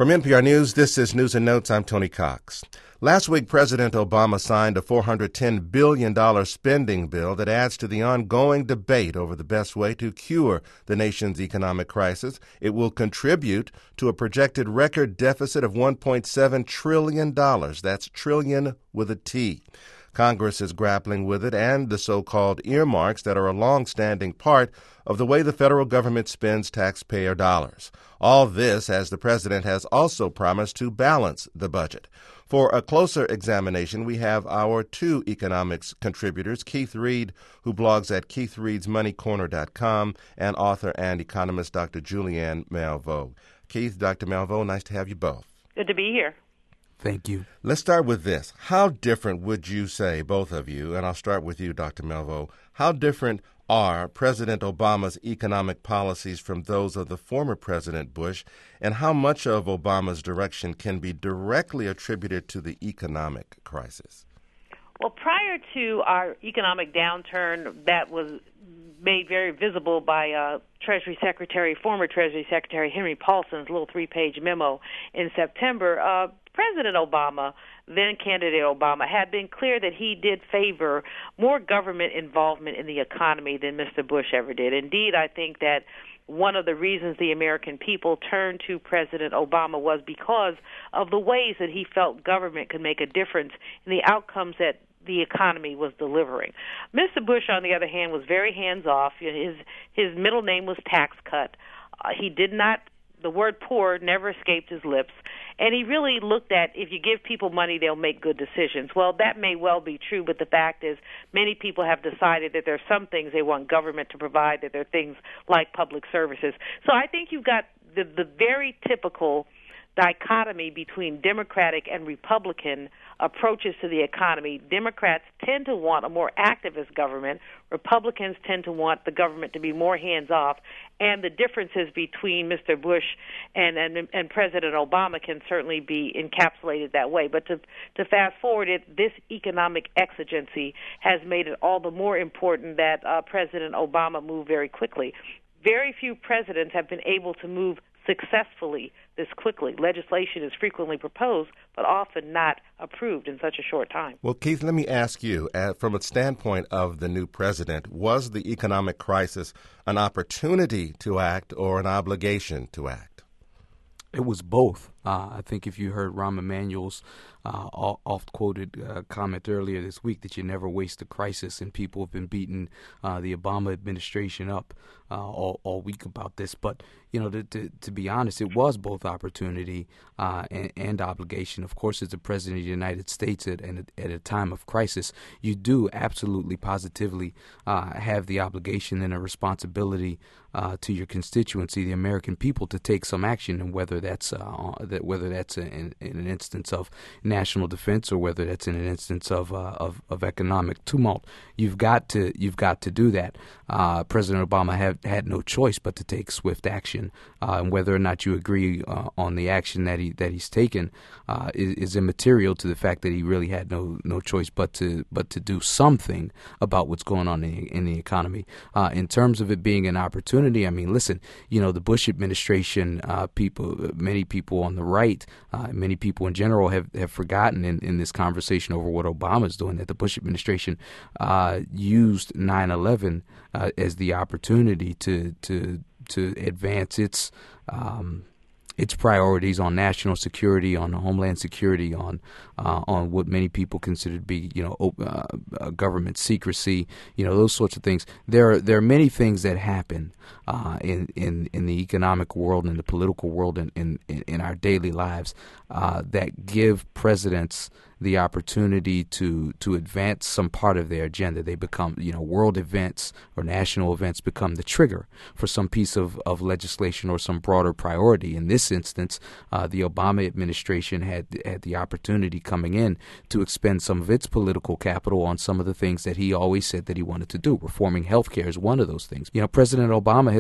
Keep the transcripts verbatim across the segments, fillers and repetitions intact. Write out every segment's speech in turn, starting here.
From N P R News, this is News and Notes. I'm Tony Cox. Last week, President Obama signed a four hundred ten billion dollars spending bill that adds to the ongoing debate over the best way to cure the nation's economic crisis. It will contribute to a projected record deficit of one point seven trillion dollars. That's trillion with a T. Congress is grappling with it and the so-called earmarks that are a long-standing part of the way the federal government spends taxpayer dollars. All this as the president has also promised to balance the budget. For a closer examination, we have our two economics contributors, Keith Reed, who blogs at keith reeds money corner dot com, and author and economist Doctor Julianne Malveaux. Keith, Doctor Malveaux, nice to have you both. Good to be here. Thank you. Let's start with this. How different would you say, both of you, and I'll start with you, Doctor Malveaux, how different are President Obama's economic policies from those of the former President Bush, and how much of Obama's direction can be directly attributed to the economic crisis? Well, prior to our economic downturn that was made very visible by uh, Treasury Secretary, former Treasury Secretary Henry Paulson's little three-page memo in September, uh, President Obama, then candidate Obama, had been clear that he did favor more government involvement in the economy than Mister Bush ever did. Indeed, I think that one of the reasons the American people turned to President Obama was because of the ways that he felt government could make a difference in the outcomes that the economy was delivering. Mister Bush, on the other hand, was very hands-off. His his middle name was tax cut. Uh, he did not, the word poor never escaped his lips. And he really looked at, if you give people money, they'll make good decisions. Well, that may well be true, but the fact is many people have decided that there are some things they want government to provide, that there are things like public services. So I think you've got the, the very typical dichotomy between Democratic and Republican approaches to the economy. Democrats tend to want a more activist government. Republicans tend to want the government to be more hands-off. And the differences between Mister Bush and, and, and President Obama can certainly be encapsulated that way. But to, to fast forward it, this economic exigency has made it all the more important that uh, President Obama move very quickly. Very few presidents have been able to move successfully this quickly. Legislation is frequently proposed, but often not approved in such a short time. Well, Keith, let me ask you, uh, from a standpoint of the new president, was the economic crisis an opportunity to act or an obligation to act? It was both. Uh, I think if you heard Rahm Emanuel's uh, oft-quoted uh, comment earlier this week that you never waste a crisis, and people have been beating uh, the Obama administration up uh, all, all week about this. But, you know, to, to, to be honest, it was both opportunity uh, and, and obligation. Of course, as the President of the United States at, at, at a time of crisis, you do absolutely, positively uh, have the obligation and a responsibility uh, to your constituency, the American people, to take some action, and whether that's uh, that whether that's in, in an instance of national defense or whether that's in an instance of uh, of, of economic tumult, you've got to you've got to do that. Uh, President Obama had had no choice but to take swift action, uh, and whether or not you agree uh, on the action that he that he's taken uh, is, is immaterial to the fact that he really had no no choice but to but to do something about what's going on in, in the economy. Uh, in terms of it being an opportunity, I mean, listen, you know, the Bush administration, uh, people, many people on the right, uh, many people in general have, have forgotten in, in this conversation over what Obama's doing that the Bush administration uh, used nine eleven uh, as the opportunity to to to advance its um, its priorities on national security, on homeland security, on uh, on what many people consider to be, you know, uh, uh, government secrecy, you know, those sorts of things. There are there are many things that happen uh, in, in in the economic world and the political world and in, in, in our daily lives uh, that give presidents the opportunity to to advance some part of their agenda. They become, you know, world events or national events become the trigger for some piece of, of legislation or some broader priority. In this instance, uh, the Obama administration had had the opportunity coming in to expend some of its political capital on some of the things that he always said that he wanted to do. Reforming health care is one of those things. You know, President Obama has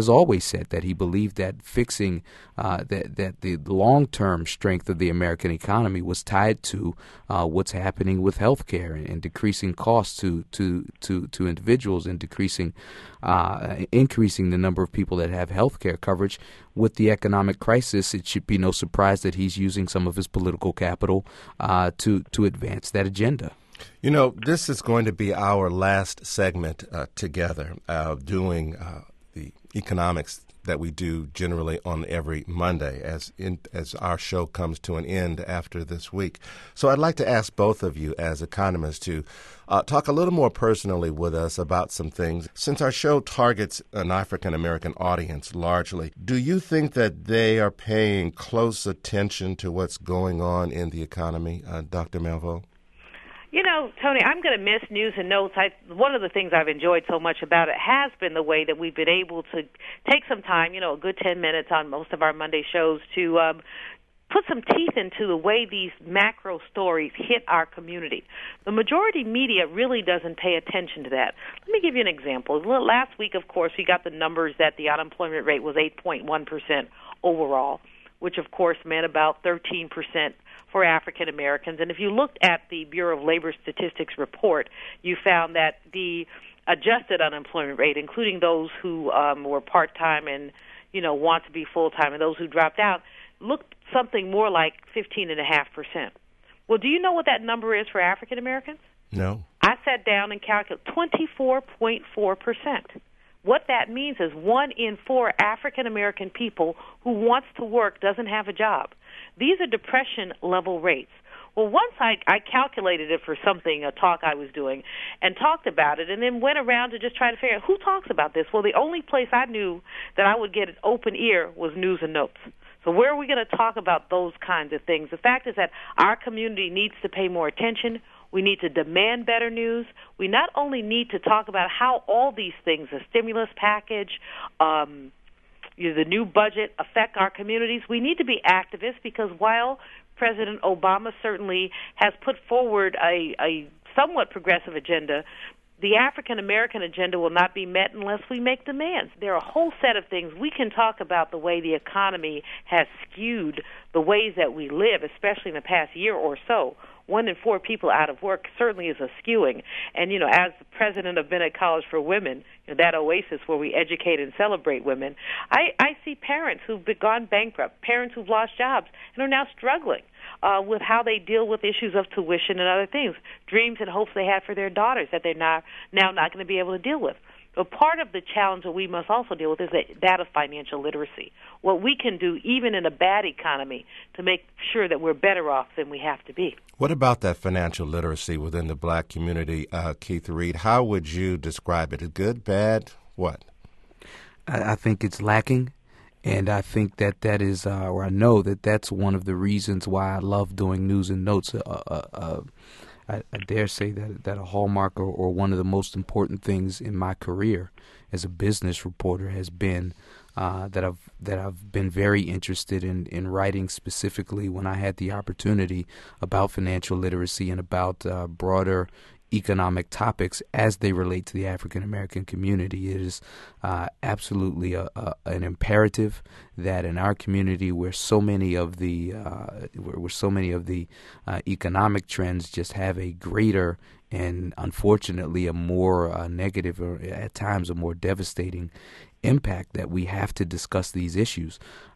has always said that he believed that fixing uh, that that the long-term strength of the American economy was tied to uh, what's happening with healthcare and, and decreasing costs to to to to individuals and decreasing uh, increasing the number of people that have healthcare coverage. With the economic crisis, it should be no surprise that he's using some of his political capital uh, to to advance that agenda. You know, this is going to be our last segment uh, together, uh, doing uh, the economics that we do generally on every Monday as in, as our show comes to an end after this week. So I'd like to ask both of you as economists to uh, talk a little more personally with us about some things. Since our show targets an African-American audience largely, do you think that they are paying close attention to what's going on in the economy, uh, Doctor Melville? You know, Tony, I'm going to miss News and Notes. I, one of the things I've enjoyed so much about it has been the way that we've been able to take some time, you know, a good ten minutes on most of our Monday shows to um, put some teeth into the way these macro stories hit our community. The majority media really doesn't pay attention to that. Let me give you an example. Last week, of course, we got the numbers that the unemployment rate was eight point one percent overall, which, of course, meant about thirteen percent for African Americans. And if you looked at the Bureau of Labor Statistics report, you found that the adjusted unemployment rate, including those who um, were part-time and, you know, want to be full-time and those who dropped out, looked something more like fifteen point five percent. Well, do you know what that number is for African Americans? No. I sat down and calculated twenty-four point four percent. What that means is one in four African American people who wants to work doesn't have a job. These are depression-level rates. Well, once I, I calculated it for something, a talk I was doing, and talked about it, and then went around to just try to figure out who talks about this. Well, the only place I knew that I would get an open ear was News and Notes. So where are we going to talk about those kinds of things? The fact is that our community needs to pay more attention. We need to demand better news. We not only need to talk about how all these things, the stimulus package, um, you know, the new budget, affect our communities. We need to be activists because while President Obama certainly has put forward a, a somewhat progressive agenda, the African-American agenda will not be met unless we make demands. There are a whole set of things. We can talk about the way the economy has skewed the ways that we live, especially in the past year or so. One in four people out of work certainly is a skewing. And, you know, as the president of Bennett College for Women, you know, that oasis where we educate and celebrate women, I, I see parents who've gone bankrupt, parents who've lost jobs, and are now struggling uh, with how they deal with issues of tuition and other things, dreams and hopes they had for their daughters that they're now, now not going to be able to deal with. But part of the challenge that we must also deal with is that of financial literacy. What we can do, even in a bad economy, to make sure that we're better off than we have to be. What about that financial literacy within the black community, uh, Keith Reed? How would you describe it? Good, bad, what? I, I think it's lacking, and I think that that is, uh, or I know that that's one of the reasons why I love doing News and Notes. Uh, uh, uh, I, I dare say that that a hallmark or, or one of the most important things in my career as a business reporter has been uh, that I've that I've been very interested in, in writing specifically when I had the opportunity about financial literacy and about uh, broader economic topics as they relate to the African American community. It is uh, absolutely a, a, an imperative that in our community, where so many of the uh, where, where so many of the uh, economic trends just have a greater and unfortunately a more uh, negative or at times a more devastating impact, that we have to discuss these issues.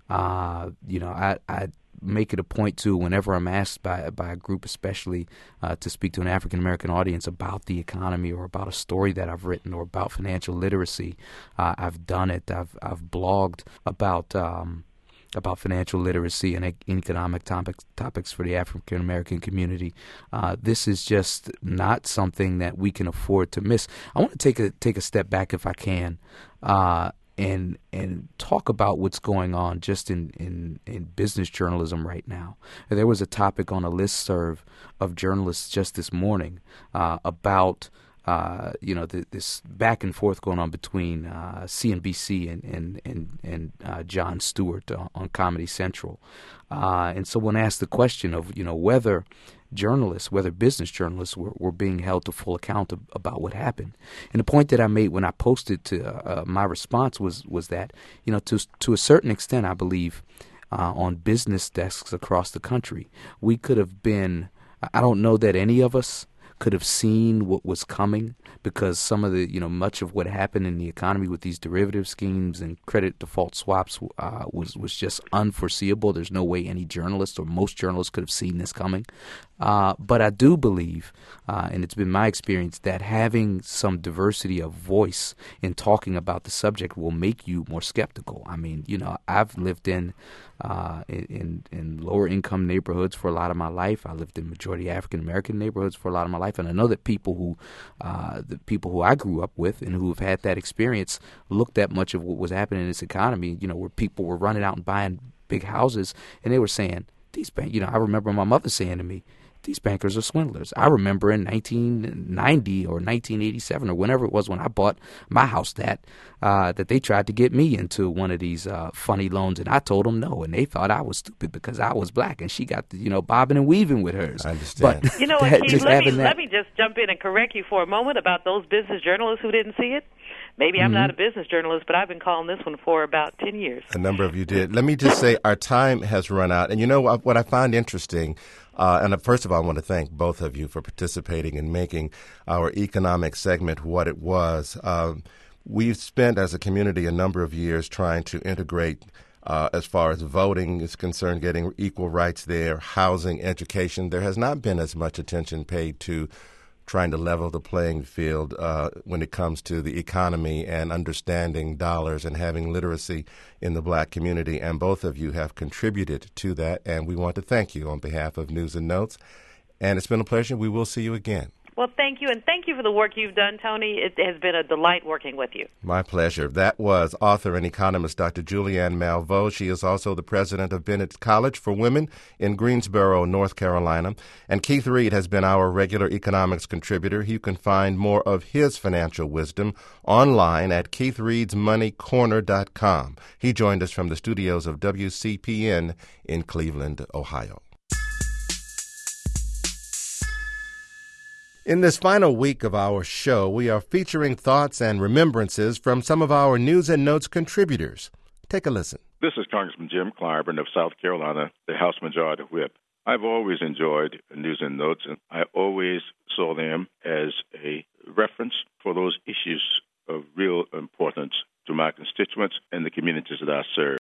Uh, you know, I. I make it a point to, whenever I'm asked by by a group, especially uh, to speak to an African American audience about the economy or about a story that I've written or about financial literacy, uh, I've done it. I've I've blogged about um, about financial literacy and economic topics topics for the African American community. Uh, this is just not something that we can afford to miss. I want to take a take a step back, if I can. Uh, and and talk about what's going on just in, in, in business journalism right now. There was a topic on a listserv of journalists just this morning uh, about uh, you know the, this back and forth going on between uh, C N B C and and and, and uh, Jon Stewart on, on Comedy Central, uh, and someone asked the question of you know whether journalists, whether business journalists, were, were being held to full account of, about what happened. And the point that I made when I posted to uh, my response was was that, you know, to to a certain extent, I believe, uh, on business desks across the country, we could have been. I don't know that any of us could have seen what was coming, because some of the, you know, much of what happened in the economy with these derivative schemes and credit default swaps uh, was, was just unforeseeable. There's no way any journalist or most journalists could have seen this coming. Uh, but I do believe, uh, and it's been my experience, that having some diversity of voice in talking about the subject will make you more skeptical. I mean, you know, I've lived in uh, in, in lower income neighborhoods for a lot of my life. I lived in majority African American neighborhoods for a lot of my life, and I know that people who uh, the people who I grew up with and who have had that experience looked at much of what was happening in this economy. You know, where people were running out and buying big houses, and they were saying, "These bank," you know, I remember my mother saying to me, "These bankers are swindlers." I remember in nineteen ninety or nineteen eighty-seven or whenever it was when I bought my house that uh, that they tried to get me into one of these uh, funny loans, and I told them no, and they thought I was stupid because I was black, and she got the, you know, bobbing and weaving with hers. I understand. But you know what, Keith, let me that, let me just jump in and correct you for a moment about those business journalists who didn't see it. Maybe I'm mm-hmm. not a business journalist, but I've been calling this one for about ten years. A number of you did. Let me just say our time has run out. And you know what, what I find interesting, uh, and first of all, I want to thank both of you for participating in making our economic segment what it was. Um, we've spent as a community a number of years trying to integrate Uh, as far as voting is concerned, getting equal rights there, housing, education. There has not been as much attention paid to trying to level the playing field uh, when it comes to the economy and understanding dollars and having literacy in the black community. And both of you have contributed to that, and we want to thank you on behalf of News and Notes. And it's been a pleasure. We will see you again. Well, thank you, and thank you for the work you've done, Tony. It has been a delight working with you. My pleasure. That was author and economist Doctor Julianne Malveaux. She is also the president of Bennett College for Women in Greensboro, North Carolina. And Keith Reed has been our regular economics contributor. You can find more of his financial wisdom online at keith reeds money corner dot com. He joined us from the studios of W C P N in Cleveland, Ohio. In this final week of our show, we are featuring thoughts and remembrances from some of our News and Notes contributors. Take a listen. This is Congressman Jim Clyburn of South Carolina, the House Majority Whip. I've always enjoyed News and Notes, and I always saw them as a reference for those issues of real importance to my constituents and the communities that I serve.